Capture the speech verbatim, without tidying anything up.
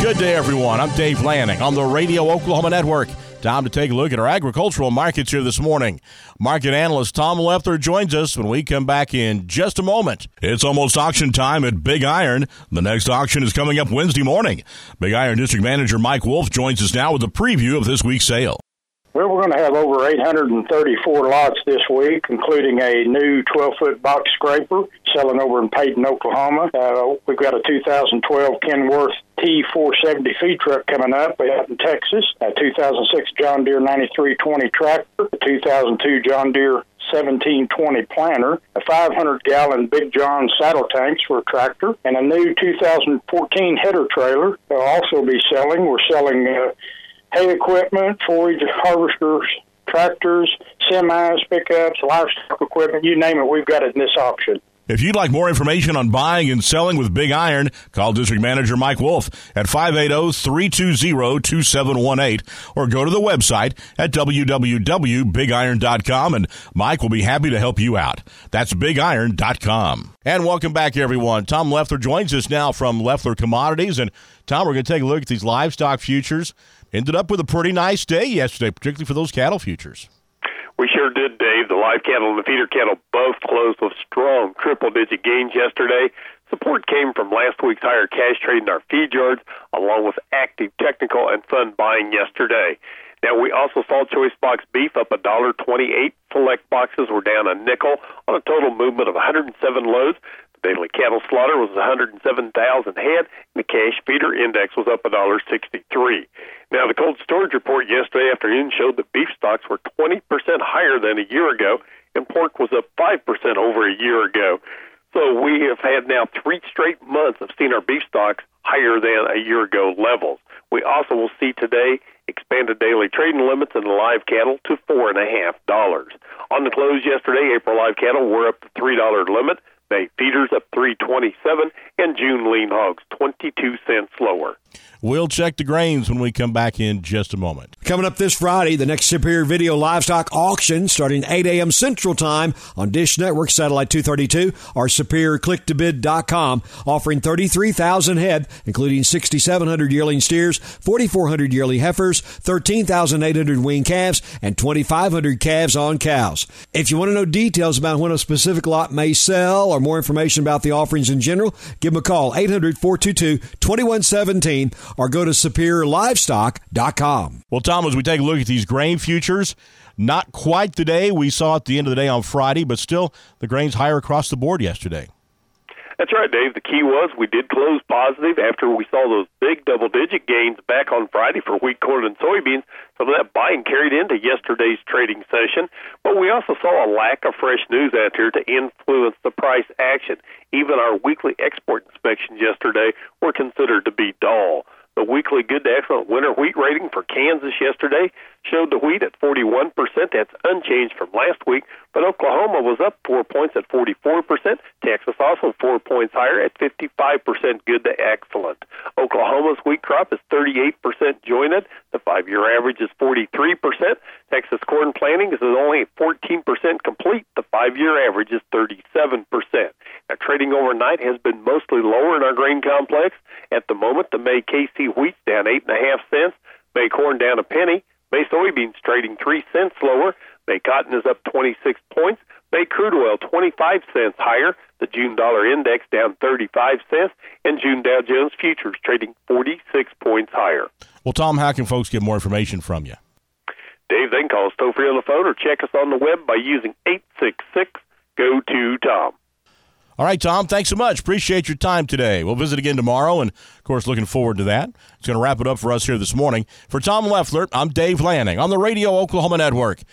Good day, everyone. I'm Dave Lanning on the Radio Oklahoma Network. Time to take a look at our agricultural markets here this morning. Market analyst Tom Leffler joins us when we come back in just a moment. It's almost auction time at Big Iron. The next auction is coming up Wednesday morning. Big Iron District Manager Mike Wolf joins us now with a preview of this week's sale. Well, we're going to have over eight hundred thirty-four lots this week, including a new twelve-foot box scraper selling over in Payton, Oklahoma. Uh, we've got a two thousand twelve Kenworth T four seventy feed truck coming up out in Texas, a two thousand six John Deere ninety-three twenty tractor, a two thousand two John Deere seventeen twenty planter, a five hundred gallon Big John saddle tanks for a tractor, and a new two thousand fourteen header trailer will also be selling. We're selling uh, hay equipment, forage harvesters, tractors, semis, pickups, livestock equipment, you name it, we've got it in this auction. If you'd like more information on buying and selling with Big Iron, call District Manager Mike Wolf at five eight zero, three two zero, two seven one eight or go to the website at w w w dot big iron dot com, and Mike will be happy to help you out. That's big iron dot com. And welcome back, everyone. Tom Leffler joins us now from Leffler Commodities. And, Tom, we're going to take a look at these livestock futures. Ended up with a pretty nice day yesterday, particularly for those cattle futures. We sure did, Dave. The live cattle and the feeder cattle both closed with strong triple-digit gains yesterday. Support came from last week's higher cash trade in our feed yards, along with active technical and fund buying yesterday. Now, we also saw choice box beef up one dollar twenty-eight. Select boxes were down a nickel on a total movement of one hundred seven loads. The daily cattle slaughter was one hundred seven thousand head, and the cash feeder index was up one dollar sixty-three. Now, the cold storage report yesterday afternoon showed that beef stocks were twenty percent higher than a year ago, and pork was up five percent over a year ago. So we have had now three straight months of seeing our beef stocks higher than a year ago levels. We also will see today expanded daily trading limits in the live cattle to four point five dollars. On the close yesterday, April live cattle were up to three dollar limit. May feeders up three twenty-seven, and June lean hogs twenty-two cents lower. We'll check the grains when we come back in just a moment. Coming up this Friday, the next Superior Video Livestock Auction starting eight a.m. Central Time on Dish Network Satellite two thirty-two or superior click to bid dot com, offering thirty-three thousand head, including six thousand seven hundred yearling steers, four thousand four hundred yearly heifers, thirteen thousand eight hundred weaned calves, and two thousand five hundred calves on cows. If you want to know details about when a specific lot may sell or more information about the offerings in general, give them a call, eight hundred, four two two, two one one seven, or go to superior livestock dot com. Well, Tom, as we take a look at these grain futures, not quite the day we saw at the end of the day on Friday, but still the grains higher across the board yesterday. That's right, Dave. The key was we did close positive after we saw those big double-digit gains back on Friday for wheat, corn, and soybeans. Some of that buying carried into yesterday's trading session. But we also saw a lack of fresh news out here to influence the price action. Even our weekly export inspections yesterday were considered to be dull. The weekly good to excellent winter wheat rating for Kansas yesterday showed the wheat at forty-one percent. That's unchanged from last week. But Oklahoma was up four points at forty-four percent. Texas also four points higher at fifty-five percent good to excellent. Oklahoma's wheat crop is thirty-eight percent jointed. The five-year average is forty-three percent. Texas corn planting is only fourteen percent complete. The five-year average is thirty-seven percent. Now, trading overnight has been mostly lower in our grain complex. At the moment, the May K C wheat's down eight and a half cents. May corn down a penny. May soybeans trading three cents lower. May cotton is up twenty-six points. May crude oil twenty-five cents higher. The June dollar index down thirty-five cents. And June Dow Jones futures trading forty-six points higher. Well, Tom, how can folks get more information from you? Dave, they can call us toll free on the phone or check us on the web by using eight six six, G O two, Tom. All right, Tom, thanks so much. Appreciate your time today. We'll visit again tomorrow, and, of course, looking forward to that. It's going to wrap it up for us here this morning. For Tom Leffler, I'm Dave Lanning on the Radio Oklahoma Network.